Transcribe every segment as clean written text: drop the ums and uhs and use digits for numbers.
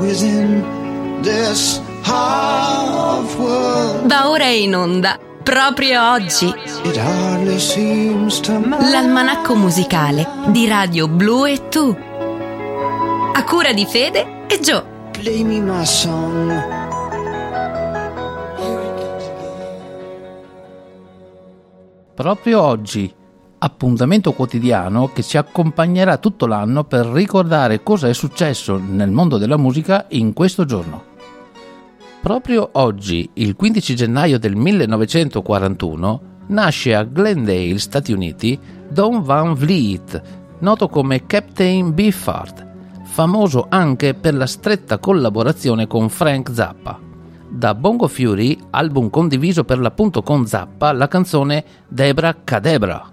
within this half world. Va ora in onda, proprio oggi, It hardly seems to matter. l'almanacco musicale di Radio Blu e Tu, a cura di Fede e Gio. Play me my song. Proprio oggi, appuntamento quotidiano che ci accompagnerà tutto l'anno per ricordare cosa è successo nel mondo della musica in questo giorno. Proprio oggi, il 15 gennaio del 1941, nasce a Glendale, Stati Uniti, Don Van Vliet, noto come Captain Beefheart, famoso anche per la stretta collaborazione con Frank Zappa. Da Bongo Fury, album condiviso per l'appunto con Zappa, la canzone Debra Cadebra.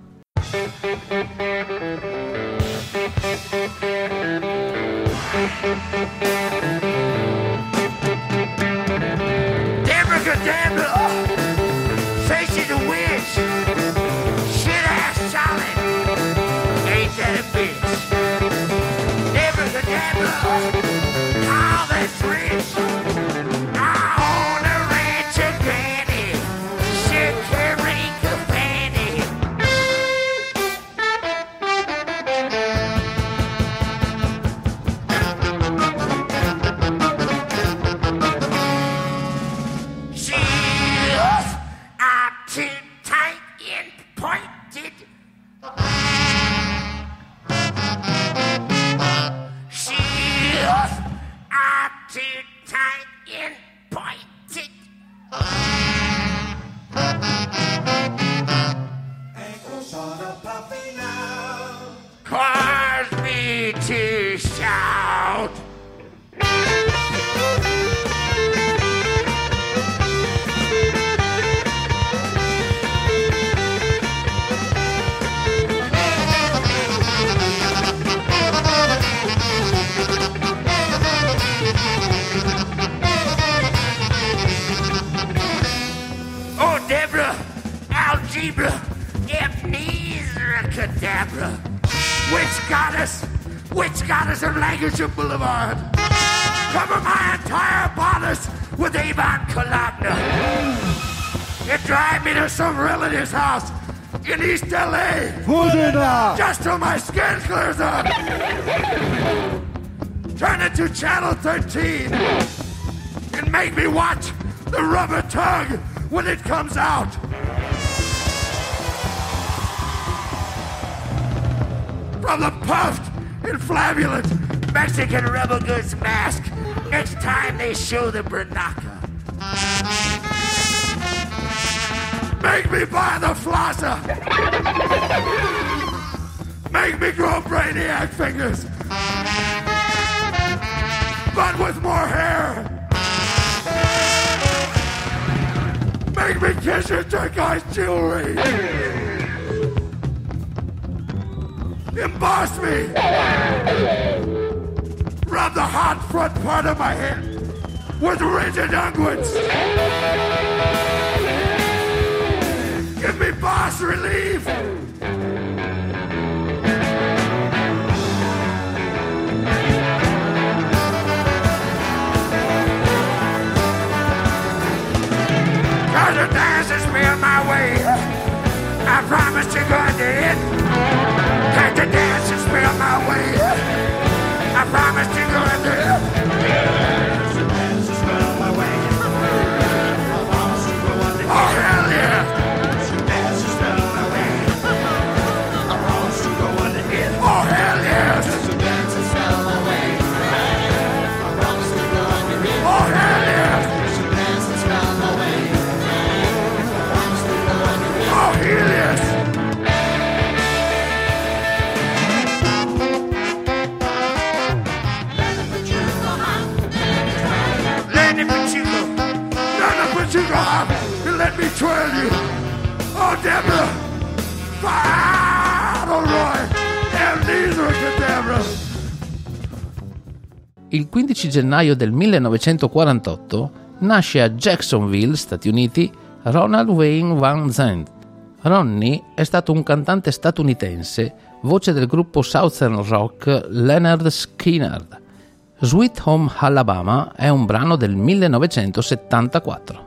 Debra Cadabra, facing the witch, shit ass solid, ain't that a bitch? Debra Cadabra, all that's rich, I own a ranch of granny, shit carrying companion. Shields are too tight and pointed. Shields are too tight and pointed. Ankles on a puppy now. Cause me to shout. Oh, Deborah, algebra, amnesia, cadabra. Which goddess of language and boulevard. Cover my entire bodice with Avon Cologna. And drive me to some relative's house in East LA. Put it up. Just till my skin clears up. Turn it to Channel 13 and make me watch the rubber tug when it comes out. From the puffed and flamulent Mexican rubber goods mask next time they show the Bernaka. Make me buy the flosser. Make me grow brainiac fingers. But with more hair. Make me kiss your turquoise jewelry. Emboss me. Rub the hot front part of my head with rigid unguents. Give me boss relief. Cause the dance has been my way. I promise you're going to hit. Cause the dance has been my way. I promise you're going to hit. The dance has been my way. I promise you're going to hit. Oh, hell yeah. The dance has been my way. I promise you're going to hit. Oh, hell yes. The dance has been my way. I promise you're going to hit. Oh, hell yes. The dance has been my way. Oh, hell yes! Let me twirl you. Oh, Deborah. Fado Roy. Amnesia, Deborah. Il 15 gennaio del 1948 nasce a Jacksonville, Stati Uniti, Ronald Wayne Van Zandt. Ronnie è stato un cantante statunitense, voce del gruppo Southern Rock Lynyrd Skynyrd. Sweet Home Alabama è un brano del 1974.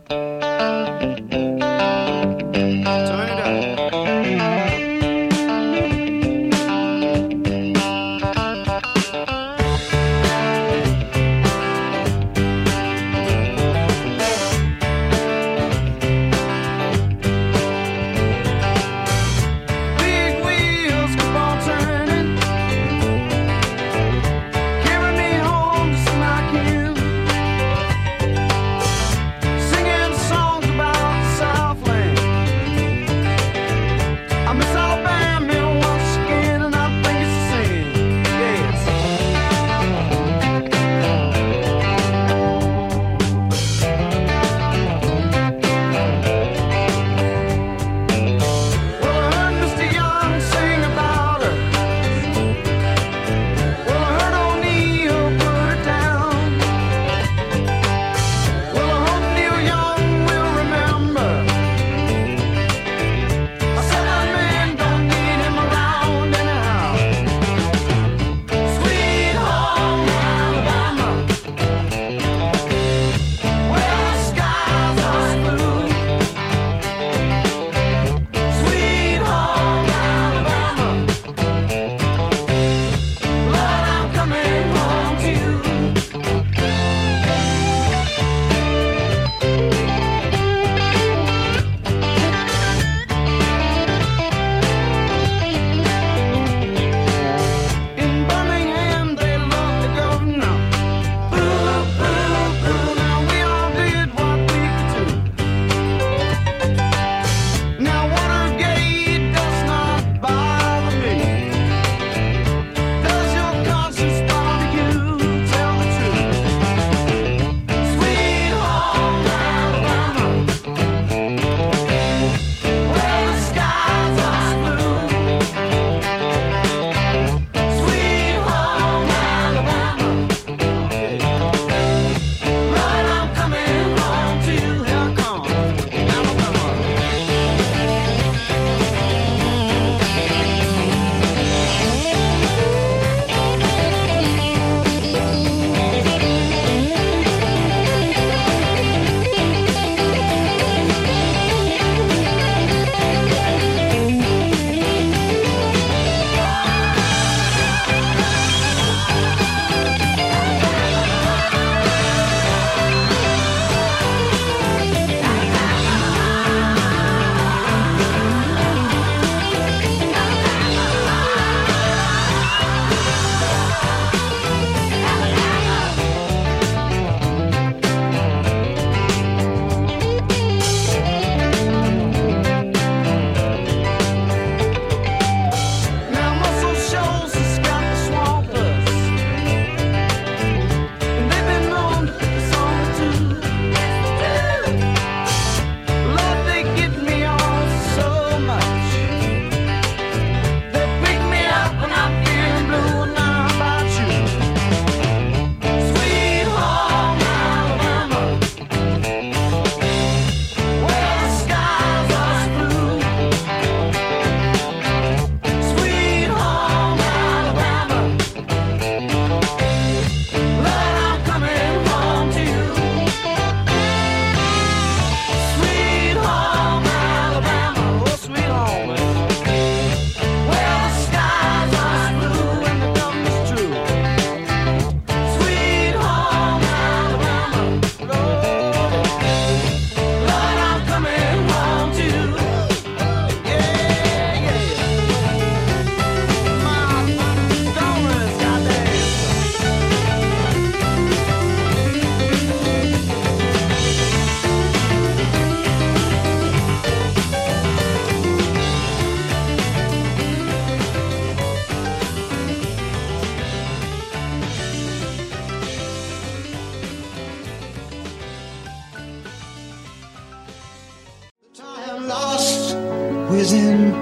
within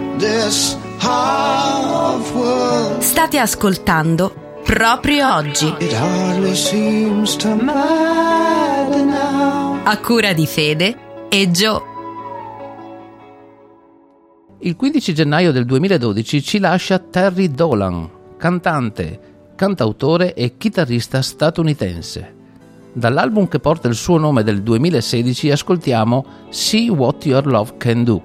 this half world. State ascoltando Proprio Oggi, It hardly seems to matter now. a cura di Fede e Gio. Il 15 gennaio del 2012 ci lascia Terry Dolan, cantante, cantautore e chitarrista statunitense. Dall'album che porta il suo nome del 2016 ascoltiamo See What Your Love Can Do.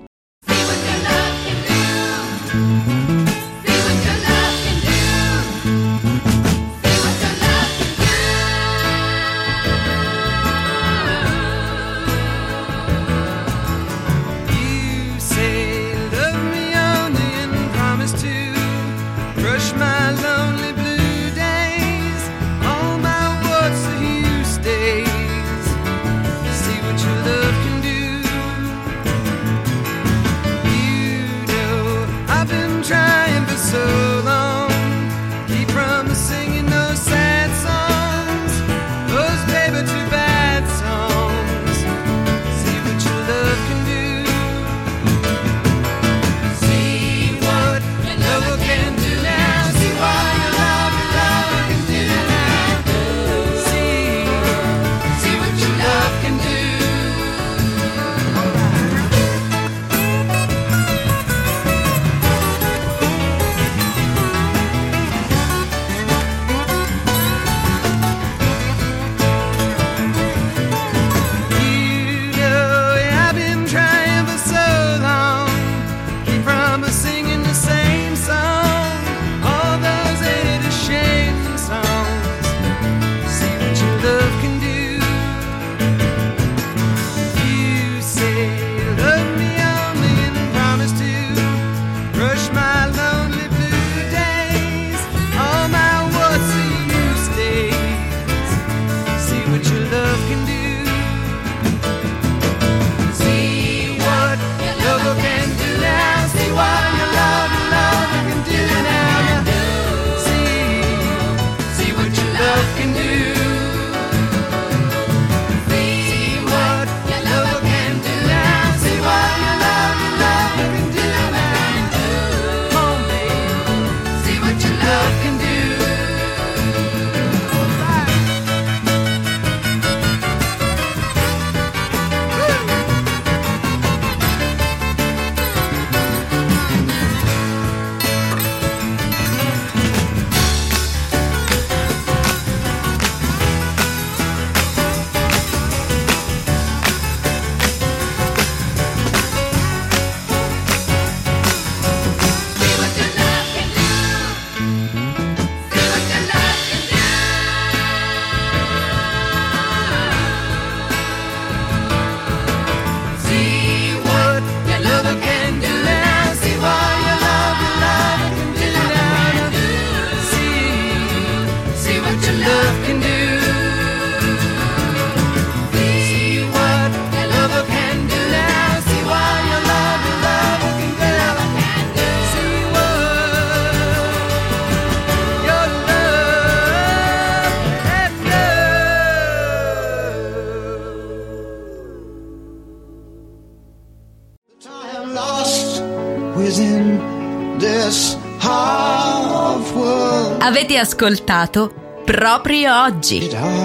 Avete ascoltato Proprio Oggi,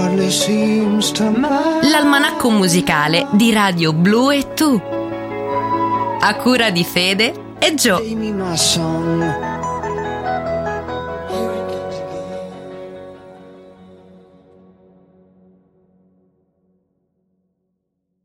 l'almanacco musicale di Radio Blu e Tu, a cura di Fede e Gio.